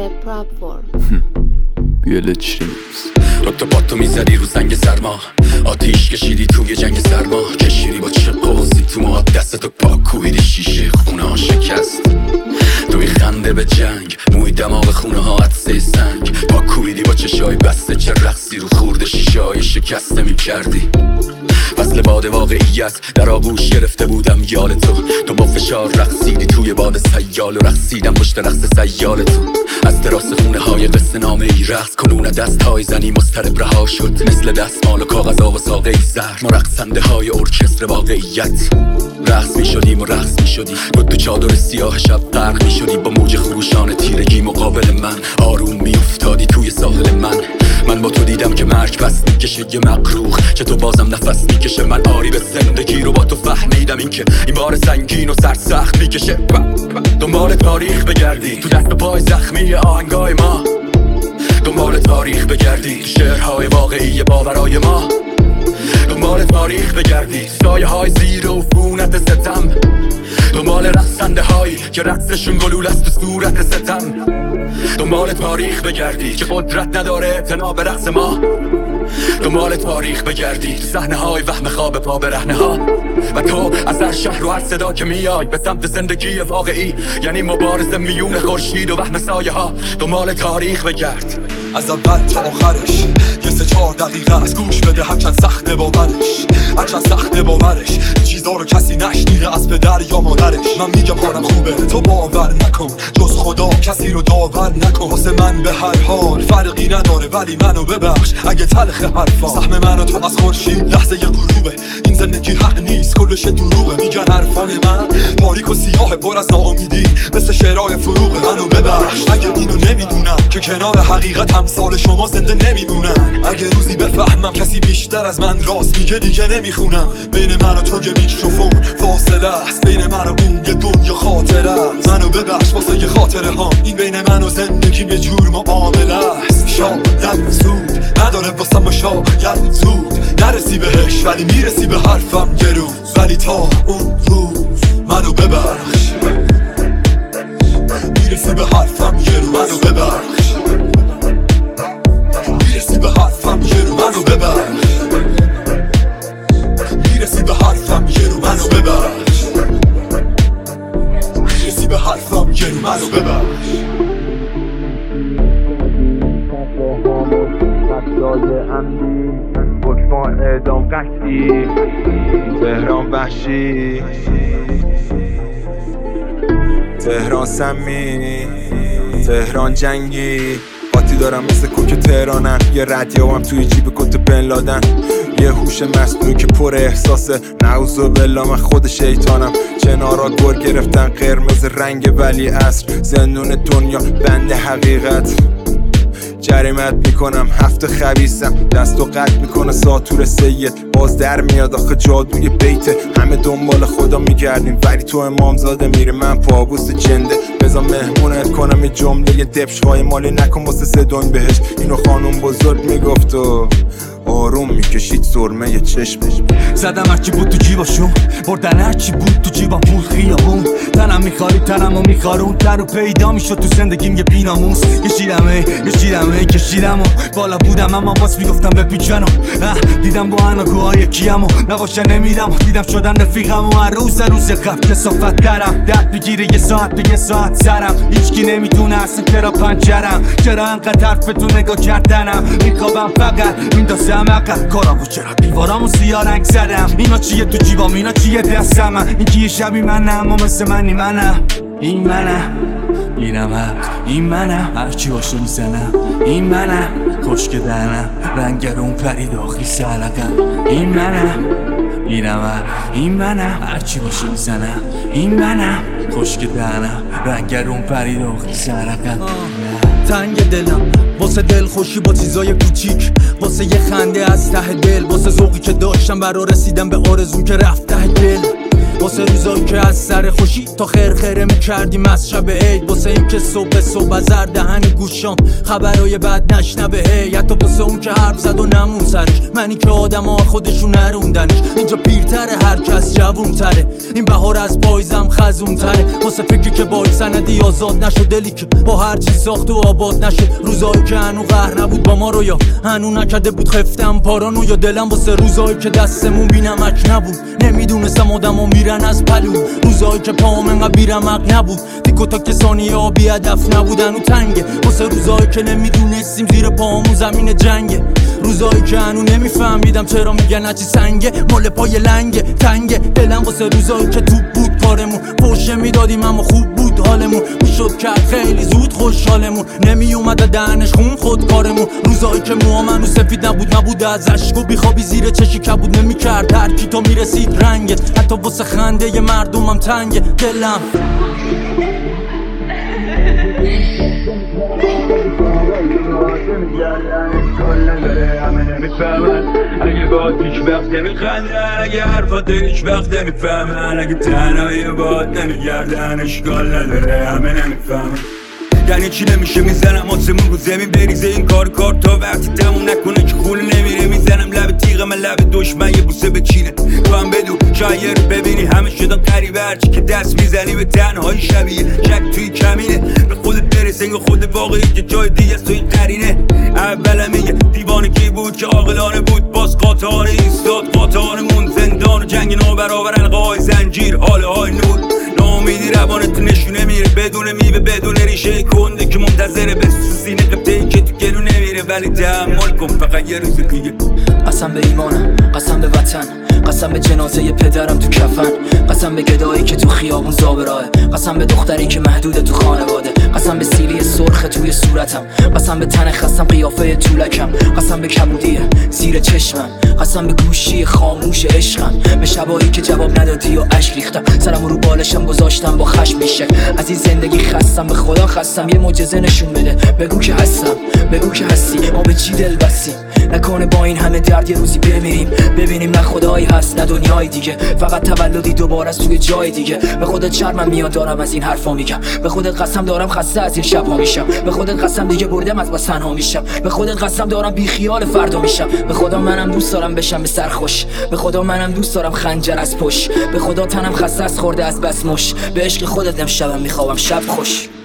پلتفرم دوتا پاتو میزدی رو زنگ سرما، آتیش کشیدی توی جنگ سرما، کشیدی با چه قوزی تو موهات، دستتو پاکویدی شیشه خونه ها شکست، توی خنده به جنگ، موی دماغ خونه ها عدسه سنگ، پاکویدی با چشای بسته، چه رقصی رو خورده شیشه های شکسته میکردی. فصل باد واقعیت در آغوش گرفته بودم یاد تو با فشار رقصیدی توی باد سیال و رقصیدم پشت رقص سیال تو. از دراز خونه های قصه نامه ای رقص کنون دست های زنی مضطرب رها شد، مثل دستمال و کاغذ و ساقه ای زهر، ما رقصنده های ارکستر واقعیت. رقص می شدیم و رقص می شدی، تو چادر سیاه شب غرق می شدی، با موج خروشان تیرگی مقابل من آروم می افتادی توی ساحل من با تو دیدم که مرگ پس میکشه یه مقروخ، که تو بازم نفس میکشه، من آری به زندگی رو با تو فهمیدم، این که این بار سنگین و سرسخت میکشه. دنبال تاریخ بگردی تو دست و پای زخمی آهنگای ما، دنبال تاریخ بگردی تو شعرهای واقعی باورای ما، دنبال تاریخ بگردی سایه های زیر و فونت ستم، دنبال رقصنده هایی که رقصشون گلول است تو صورت ستم، دنبال تاریخ بگردی که قدرت نداره اعتنا به رقص ما، دنبال تاریخ بگردی تو صحنه های وهم خواب پا برهنه ها، و تو از هر شهر و هر صدا که میای به سمت زندگی واقعی، یعنی مبارزه میون خورشید و وهم سایه ها. دنبال تاریخ بگرد از اول تا آخرش، یه 3-4 دقیقه از گوش بده، هرچند سخته باورش، هرچند سخته باورش، چیزا رو کسی نشنیده از پدر یا مادرش. من میگم حالم خوبه تو باور نکن، جز خدا کسی رو داور نکن، واسه من به هر حال فرقی نداره، ولی منو ببخش اگه تلخ حرفا. سهم من و تو از خورشید لحظه غروبه، این زندگی حق نیست کلش دروغه، میگن حرفان من تاریک و سیاه پر از ناامیدی مثل شعرهای فروغه. منو ببخش اگه اینو نمیدونم که کنار حقیقت امثال شما زنده نمیمونن، اگه روزی بفهمم کسی بیشتر از من راست میگه دیگه نمیخونم. بین من و تو یه میکروفون فاصله است، بین من و اون یه دنیا خاطره است. منو ببخش واسه یه خاطره ها، این بین من و زندگی یه جور معامله است. شاید زود نداره واسه ما، شاید زود نرسی بهش، ولی میرسی به حرفم یه روز. ولی تا اون روز منو ببخش، میرسی به حرفم یه روز. منو ببخش، میرسی به حرفم یه روز. منو ببخش، میرسی به حرفم یه روز. منو ببخش، میرسی به حرفم یه روز. منو ببخش. قتلای عمدی، حکم اعدام قطعی، تهران وحشی، تهران سمی، تهران جنگی. قاطی دارم مثل کوک تهرانن، یه ردیابم توی جیب کت بن لادن، یه هوش مصنوعی که پر احساسه، نعوذ بالله من خود شیطانم. کنارا گل گرفتن قرمز رنگ ولی عصر، زندون دنیا بند حقیقت. جریمت میکنم هفت خبیثم، دستو قطع میکنه ساتور سید، باز در میاد آخه جادوی بیته. همه دنبال خدا میگردیم ولی تو امامزاده میره، من پابوس جنده. بذار مهمونت کنم یه جمله یه دبشهای مالی نکن واسه سدون بهش. اینو خانوم بزرگ میگفت و آروم میکشید سرمه یه چشمش. زدم هرچی بود تو جیباشون، بردن هرچی بود تو جیبم، پول خیابون. تنم میخاری تنمو میخارون، تر و پیدا میشد تو زندگیم یه بیناموس. کشیدم و بالا بودم اما باز میگفتم بپیچنم. دیدم با هنگوهای کیم و نباشه نمیدم، دیدم شدن رفیقم و هر روز قبل کسافت درم. درد بگیره یه ساعت به یه ساعت سرم، هیچکی نمیدونه اصلا چرا پنجرم، چرا انقدر حرف تو نگاه کردنم. میخوابم فقط میندازم عقب کارامو، چرا دیوارامو سیاه رنگ زدم. اینا چیه تو جیبام، اینا چیه دستم، این که یه شبی منم اما مثل منی منم. این منم، این منم، هرچی باشه میزنم. این منم، خشک دهنم، رنگرون پرید آخی سرقم. این منم، هرچی باشه میزنم. این منم، خشک دهنم، رنگرون پرید آخی سرقم. تنگ دلم واسه دل خوشی با چیزای کوچیک، واسه یه خنده از ته دل، واسه ذوقی که داشتم برا رسیدم به آرزون که رفت ته دل. واسه روزایی که از سر خوشی تا خرخره میکردیم از شب عید، واسه این که صبح از زر دهن گوشام خبرای بد نشنوه هی، حتی واسه اون که حرف زد و نمون سرش، منی که آدم خودشون نروندنش. اینجا پیرتره هر کس جوونتره، این بهار از پاییزم خزونتره، واسه فکری که با سندی آزاد نشد، دلی که با هر چی ساخت و آباد نشه، روزایی که هنو قهر نبود با ما رو یا هنو نکرده بود خفتم پارانو، یا دلم واسه روزایی که دستمون بینمک نبود، نمیدونستم آدمو میرن از پلو، روزایی که پاهم انقدر بیرمق نبود، تیکو تا کسانی ها بی هدف نبودن و تنگه، واسه روزایی که نمیدونستیم زیر پاهمون زمین جنگه، روزایی که هنو نمیفهمیدم چرا میگن هرچی سنگه مال پای لنگه تنگه، دلم واسه روزایی که توپ بود کارمون، پوشه میدادیم اما خوب بود حالمون، میشد کرد خیلی زود خوشحالمون، نمیومد دهنش خون خود کارمون، روزایی که موامنو سفید نبود از عشق و بیخوابی زیر چشی کبود، نمیکرد هر کی تو میرسید رنگت، حتی واسه خنده مردمم تنگه دلم. اگه باید هیچ وقت نمیخندن، اگه حرفات هیچ وقت نمیفهمن، اگه تنهایی باید نمیگردن، اشکال نداره همه نمیفهمن. یعنی چی نمیشه میزنم آسمون رو زمین بریزه این کار تا وقتی تموم نکنه که خول نمیره، میزنم لب تیغ من لب دشمن یه بوسه بچینه، تو هم بدو شاید رو ببینی همه شدن قریبه، هرچی که دست میزنی به تنهایی شبیه شک توی کمینه، به خودت برسه انگار خود واقعی که جای دیگه است توی قرینه. اولم میگه دیوانه کی بود که عاقلانه بود، باز قاطعانه ایستاد قاطعانمون، زندان و جنگ نابرابر القای زنجیر حاله های نور، ناامیدی روانت نشونه میره بدون میوه بدون ریشه کنده که منتظره به سینه قبطه‌ای که تو گلو نمیره، ولی تحمل کن فقط یه روز دیگه. قسم به ایمانم، قسم به وطن، قسم به جنازه پدرم تو کفن، قسم به گدایی که تو خیابون زابراهه، قسم به دختری که محدوده تو خانواده، قسم به سیلی سرخ توی صورتم، قسم به تن خستم قیافه طولکم، قسم به کبودی زیر چشمم، قسم به گوشی خاموش عشقم، به شبایی که جواب ندادی و اشک ریختم، سرم رو بالشم گذاشتم با خشم میشه، از این زندگی خستم به خدا خستم، یه معجزه نشون بده بگو که هستم، بگو که هستی، ما به چی دل بستیم، نکنه با این همه درد یه روزی بمیریم، ببینیم نه خدایی هست نه دنیای دیگه، فقط تولدی دوباره از توی جای دیگه، به خودت شرمم میاد دارم از این حرفا میگم، به خودت قسم دارم خسته از این شب‌ها میشم، به خودت قسم دیگه بردم از بس تنها میشم، به خودت قسم دارم بی خیال فردا میشم، به خدا منم دوست دارم بشم به سرخوش، به خدا منم دوست دارم خنجر از پشت، به خدا تنم خسته از خورده از بس مش، به عشق خودت امشبم میخوام شب خوش.